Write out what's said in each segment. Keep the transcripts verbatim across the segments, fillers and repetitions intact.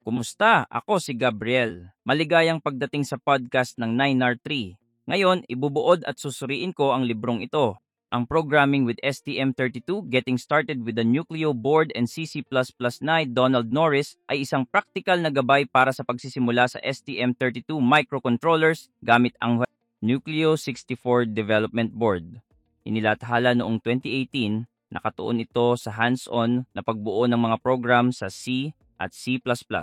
Kumusta? Ako si Gabriel. Maligayang pagdating sa podcast ng nine R three. Ngayon, ibubuod at susuriin ko ang librong ito. Ang Programming with S T M thirty-two, Getting Started with the Nucleo Board and C C++ ni Donald Norris ay isang practical na gabay para sa pagsisimula sa S T M thirty-two microcontrollers gamit ang Nucleo sixty-four Development Board. Inilathala noong twenty eighteen, nakatuon ito sa hands-on na pagbuo ng mga program sa C at C++,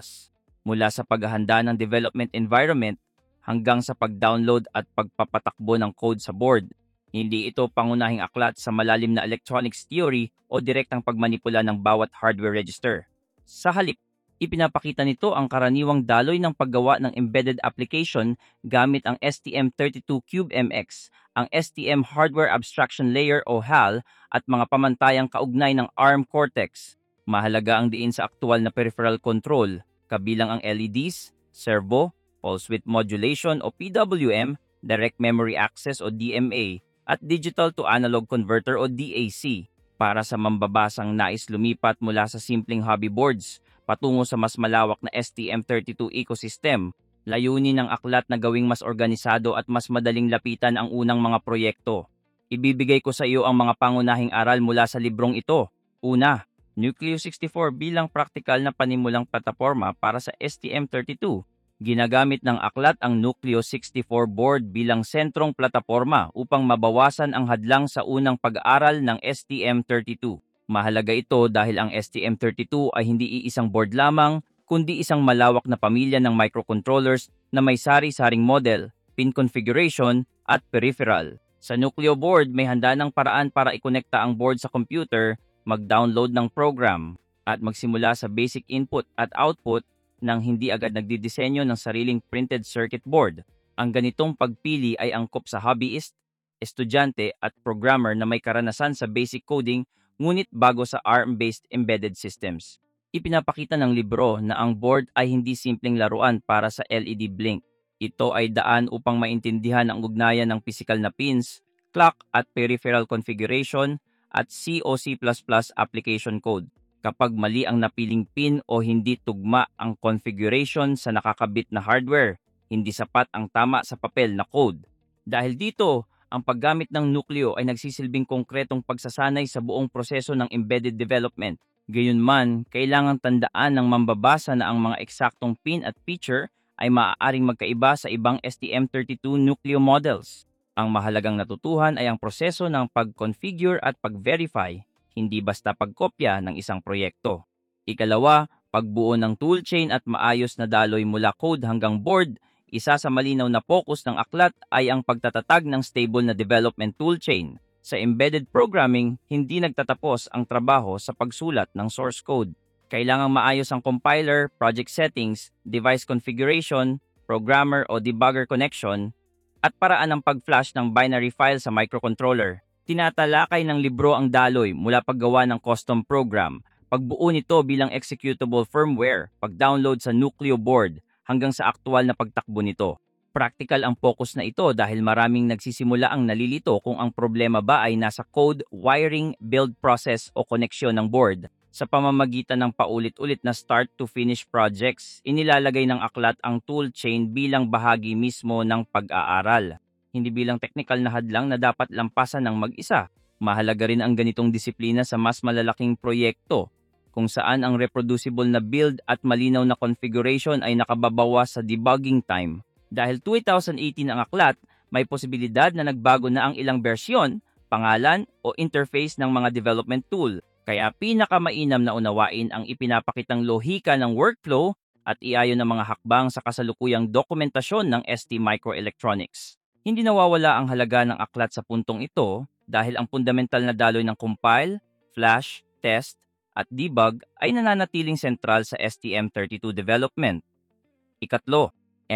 mula sa paghahanda ng development environment hanggang sa pag-download at pagpapatakbo ng code sa board. Hindi ito pangunahing aklat sa malalim na electronics theory o direktang pagmanipula ng bawat hardware register. Sa halip, ipinapakita nito ang karaniwang daloy ng paggawa ng embedded application gamit ang S T M thirty-two CubeMX, ang S T M Hardware Abstraction Layer o H A L, at mga pamantayang kaugnay ng ARM Cortex. Mahalaga ang diin sa aktual na peripheral control, kabilang ang L E Ds, servo, pulse width modulation o P W M, direct memory access o D M A, at digital to analog converter o D A C, para sa mambabasang nais lumipat mula sa simpleng hobby boards patungo sa mas malawak na S T M thirty-two ecosystem. Layunin ng aklat na gawing mas organisado at mas madaling lapitan ang unang mga proyekto. Ibibigay ko sa iyo ang mga pangunahing aral mula sa librong ito. Una, Nucleo sixty-four bilang praktikal na panimulang plataporma para sa S T M thirty-two. Ginagamit ng aklat ang Nucleo sixty-four board bilang sentrong plataporma upang mabawasan ang hadlang sa unang pag-aaral ng S T M thirty-two. Mahalaga ito dahil ang S T M thirty-two ay hindi iisang board lamang, kundi isang malawak na pamilya ng microcontrollers na may sari-saring model, pin configuration, at peripheral. Sa Nucleo board, may handa ng paraan para ikonekta ang board sa computer, mag-download ng program, at magsimula sa basic input at output nang hindi agad nagdidisenyo ng sariling printed circuit board. Ang ganitong pagpili ay angkop sa hobbyist, estudyante at programmer na may karanasan sa basic coding ngunit bago sa ARM-based embedded systems. Ipinapakita ng libro na ang board ay hindi simpleng laruan para sa L E D blink. Ito ay daan upang maintindihan ang ugnayan ng pisikal na pins, clock at peripheral configuration, at C o C++ application code. Kapag mali ang napiling pin o hindi tugma ang configuration sa nakakabit na hardware, hindi sapat ang tama sa papel na code. Dahil dito, ang paggamit ng Nucleo ay nagsisilbing konkretong pagsasanay sa buong proseso ng embedded development. Gayunman, kailangang tandaan ng mambabasa na ang mga eksaktong pin at feature ay maaaring magkaiba sa ibang S T M thirty-two Nucleo models. Ang mahalagang natutuhan ay ang proseso ng pag-configure at pag-verify, hindi basta pagkopya ng isang proyekto. Ikalawa, pagbuo ng toolchain at maayos na daloy mula code hanggang board. Isa sa malinaw na focus ng aklat ay ang pagtatatag ng stable na development toolchain. Sa embedded programming, hindi nagtatapos ang trabaho sa pagsulat ng source code. Kailangang maayos ang compiler, project settings, device configuration, programmer o debugger connection, at paraan ng pag-flash ng binary file sa microcontroller. Tinatalakay ng libro ang daloy mula paggawa ng custom program, pagbuo nito bilang executable firmware, pag-download sa Nucleo board, hanggang sa aktual na pagtakbo nito. Practical ang focus na ito dahil maraming nagsisimula ang nalilito kung ang problema ba ay nasa code, wiring, build process o koneksyon ng board. Sa pamamagitan ng paulit-ulit na start-to-finish projects, inilalagay ng aklat ang toolchain bilang bahagi mismo ng pag-aaral. Hindi bilang technical na hadlang na dapat lampasan ng mag-isa. Mahalaga rin ang ganitong disiplina sa mas malalaking proyekto, kung saan ang reproducible na build at malinaw na configuration ay nakababawas sa debugging time. Dahil two thousand eighteen ang aklat, may posibilidad na nagbago na ang ilang bersyon, pangalan o interface ng mga development tool. Kaya pinakamainam na unawain ang ipinapakitang lohika ng workflow at iayon ng mga hakbang sa kasalukuyang dokumentasyon ng S T Microelectronics. Hindi nawawala ang halaga ng aklat sa puntong ito dahil ang fundamental na daloy ng compile, flash, test, at debug ay nananatiling sentral sa S T M thirty-two development. Ikatlo,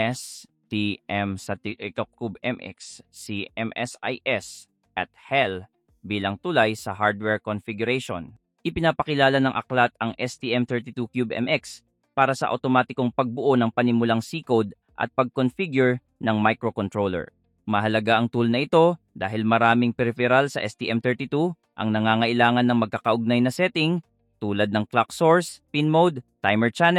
S T M CubeMX, C M S I S, at H E L bilang tulay sa hardware configuration. Ipinapakilala ng aklat ang S T M thirty-two CubeMX para sa otomatikong pagbuo ng panimulang C-code at pag-configure ng microcontroller. Mahalaga ang tool na ito dahil maraming peripheral sa S T M thirty-two ang nangangailangan ng magkakaugnay na setting tulad ng clock source, pin mode, timer channel,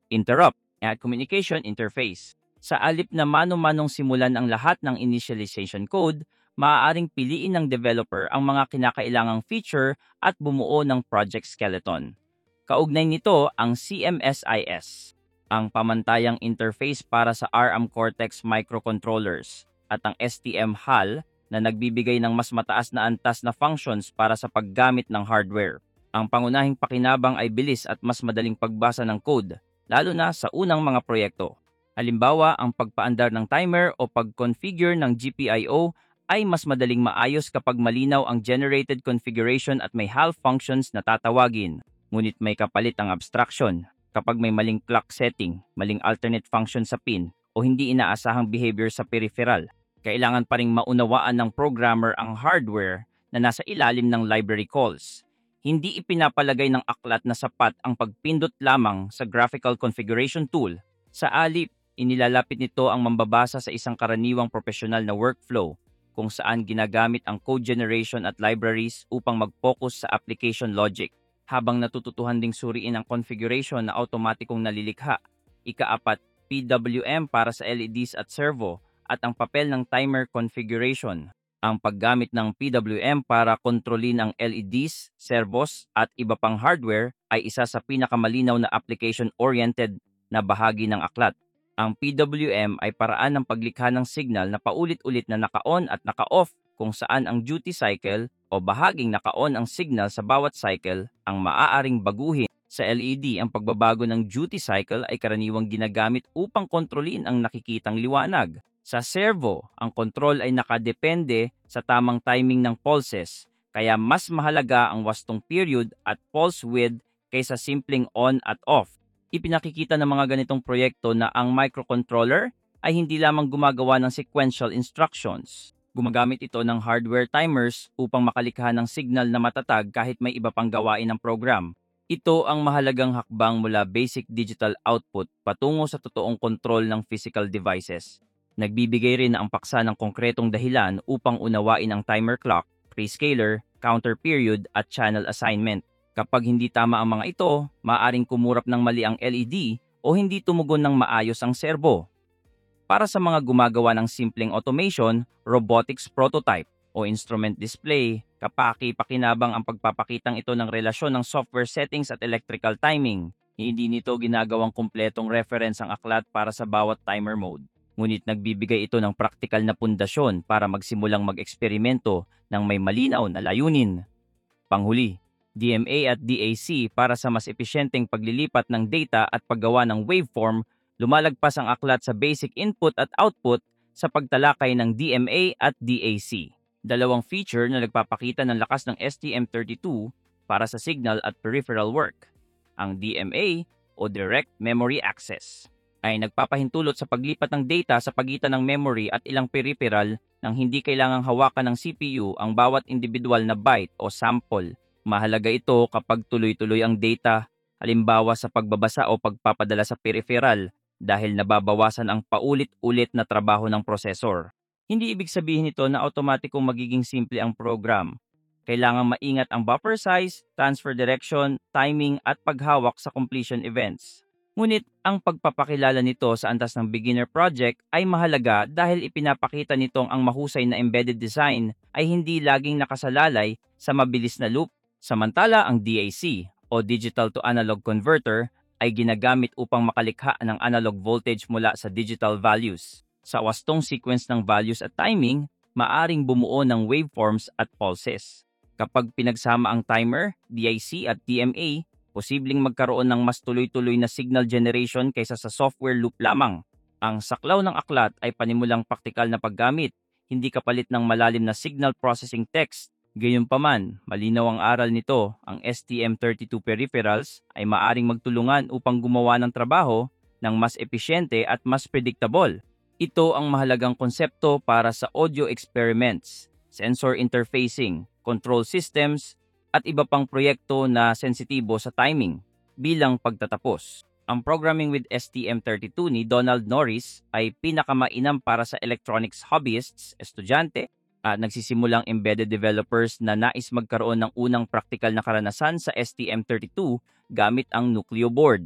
interrupt, at communication interface. Sa alip na mano-manong simulan ang lahat ng initialization code, maaaring piliin ng developer ang mga kinakailangang feature at bumuo ng project skeleton. Kaugnay nito ang C M S I S, ang pamantayang interface para sa ARM Cortex microcontrollers, at ang S T M H A L na nagbibigay ng mas mataas na antas na functions para sa paggamit ng hardware. Ang pangunahing pakinabang ay bilis at mas madaling pagbasa ng code, lalo na sa unang mga proyekto. Halimbawa, ang pagpaandar ng timer o pag-configure ng G P I O ay mas madaling maayos kapag malinaw ang generated configuration at may H A L functions na tatawagin. Ngunit may kapalit ang abstraction. Kapag may maling clock setting, maling alternate function sa pin, o hindi inaasahang behavior sa peripheral, kailangan pa ring maunawaan ng programmer ang hardware na nasa ilalim ng library calls. Hindi ipinapalagay ng aklat na sapat ang pagpindot lamang sa graphical configuration tool. Sa alip, inilalapit nito ang mambabasa sa isang karaniwang profesional na workflow kung saan ginagamit ang code generation at libraries upang mag-focus sa application logic, habang natututuhan ding suriin ang configuration na automatikong nalilikha. Ikaapat, P W M para sa L E Ds at servo, at ang papel ng timer configuration. Ang paggamit ng P W M para kontrolin ang L E Ds, servos, at iba pang hardware ay isa sa pinakamalinaw na application-oriented na bahagi ng aklat. Ang P W M ay paraan ng paglikha ng signal na paulit-ulit na naka-on at naka-off, kung saan ang duty cycle o bahaging naka-on ang signal sa bawat cycle ang maaaring baguhin. Sa L E D, ang pagbabago ng duty cycle ay karaniwang ginagamit upang kontrolin ang nakikitang liwanag. Sa servo, ang control ay nakadepende sa tamang timing ng pulses, kaya mas mahalaga ang wastong period at pulse width kaysa simpleng on at off. Ipinakikita ng mga ganitong proyekto na ang microcontroller ay hindi lamang gumagawa ng sequential instructions. Gumagamit ito ng hardware timers upang makalikha ng signal na matatag kahit may iba pang gawain ng program. Ito ang mahalagang hakbang mula basic digital output patungo sa totoong kontrol ng physical devices. Nagbibigay rin ang paksa ng konkretong dahilan upang unawain ang timer clock, prescaler, counter period at channel assignment. Kapag hindi tama ang mga ito, maaaring kumurap ng mali ang L E D o hindi tumugon ng maayos ang servo. Para sa mga gumagawa ng simpleng automation, robotics prototype o instrument display, kapaki-pakinabang ang pagpapakitang ito ng relasyon ng software settings at electrical timing. Hindi nito ginagawang kumpletong reference ang aklat para sa bawat timer mode. Ngunit nagbibigay ito ng praktikal na pundasyon para magsimulang mag-eksperimento ng may malinaw na layunin. Panghuli, D M A at D A C para sa mas episyenteng paglilipat ng data at paggawa ng waveform. Lumalagpas ang aklat sa basic input at output sa pagtalakay ng D M A at D A C. Dalawang feature na nagpapakita ng lakas ng S T M thirty-two para sa signal at peripheral work. Ang D M A o Direct Memory Access ay nagpapahintulot sa paglipat ng data sa pagitan ng memory at ilang peripheral nang hindi kailangang hawakan ng C P U ang bawat individual na byte o sample. Mahalaga ito kapag tuloy-tuloy ang data, halimbawa sa pagbabasa o pagpapadala sa peripheral, dahil nababawasan ang paulit-ulit na trabaho ng processor. Hindi ibig sabihin nito na automatikong magiging simple ang program. Kailangang maingat ang buffer size, transfer direction, timing at paghawak sa completion events. Ngunit ang pagpapakilala nito sa antas ng beginner project ay mahalaga dahil ipinapakita nitong ang mahusay na embedded design ay hindi laging nakasalalay sa mabilis na loop. Samantala ang D A C o Digital to Analog Converter ay ginagamit upang makalikha ng analog voltage mula sa digital values. Sa wastong sequence ng values at timing, maaring bumuo ng waveforms at pulses. Kapag pinagsama ang timer, D I C at D M A, posibleng magkaroon ng mas tuloy-tuloy na signal generation kaysa sa software loop lamang. Ang saklaw ng aklat ay panimulang praktikal na paggamit, hindi kapalit ng malalim na signal processing text. Gayunpaman, malinaw ang aral nito, ang S T M thirty-two peripherals ay maaring magtulungan upang gumawa ng trabaho ng mas episyente at mas predictable. Ito ang mahalagang konsepto para sa audio experiments, sensor interfacing, control systems, at iba pang proyekto na sensitibo sa timing. Bilang pagtatapos, ang programming with S T M thirty-two ni Donald Norris ay pinakamainam para sa electronics hobbyists, estudyante, at nagsisimulang embedded developers na nais magkaroon ng unang praktikal na karanasan sa S T M thirty-two gamit ang Nucleo board.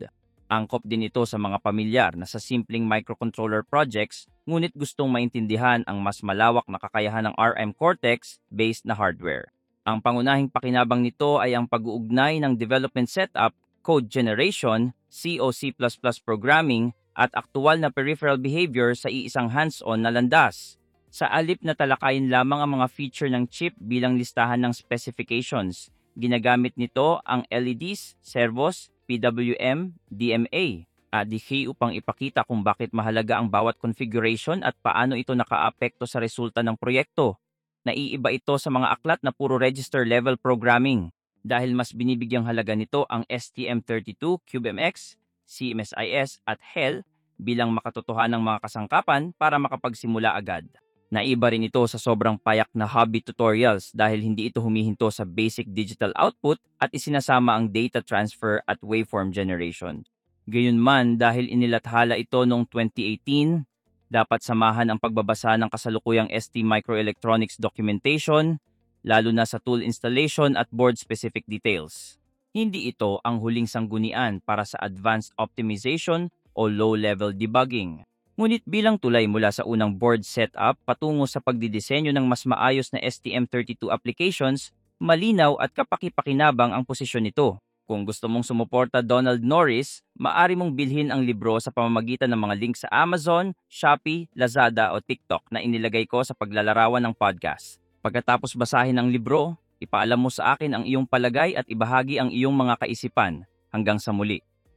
Angkop din ito sa mga pamilyar na sa simpleng microcontroller projects ngunit gustong maintindihan ang mas malawak na kakayahan ng R M Cortex-based na hardware. Ang pangunahing pakinabang nito ay ang pag-uugnay ng development setup, code generation, C o C plus plus programming, at aktual na peripheral behavior sa iisang hands-on na landas. Sa alip na talakayin lamang ang mga feature ng chip bilang listahan ng specifications, ginagamit nito ang L E Ds, servos, P W M, D M A, A D K upang ipakita kung bakit mahalaga ang bawat configuration at paano ito nakaapekto sa resulta ng proyekto. Naiiba ito sa mga aklat na puro register-level programming dahil mas binibigyang halaga nito ang S T M thirty-two CubeMX, C M S I S at H E L bilang makatotohanang mga kasangkapan para makapagsimula agad. Naiba rin ito sa sobrang payak na hobby tutorials dahil hindi ito humihinto sa basic digital output at isinasama ang data transfer at waveform generation. Gayunman, dahil inilathala ito noong twenty eighteen, dapat samahan ang pagbabasa ng kasalukuyang S T Microelectronics documentation, lalo na sa tool installation at board-specific details. Hindi ito ang huling sanggunian para sa advanced optimization o low-level debugging. Ngunit bilang tulay mula sa unang board setup patungo sa pagdidisenyo ng mas maayos na S T M thirty-two applications, malinaw at kapaki-pakinabang ang posisyon nito. Kung gusto mong sumuporta Donald Norris, maaari mong bilhin ang libro sa pamamagitan ng mga link sa Amazon, Shopee, Lazada o TikTok na inilagay ko sa paglalarawan ng podcast. Pagkatapos basahin ang libro, ipaalam mo sa akin ang iyong palagay at ibahagi ang iyong mga kaisipan. Hanggang sa muli.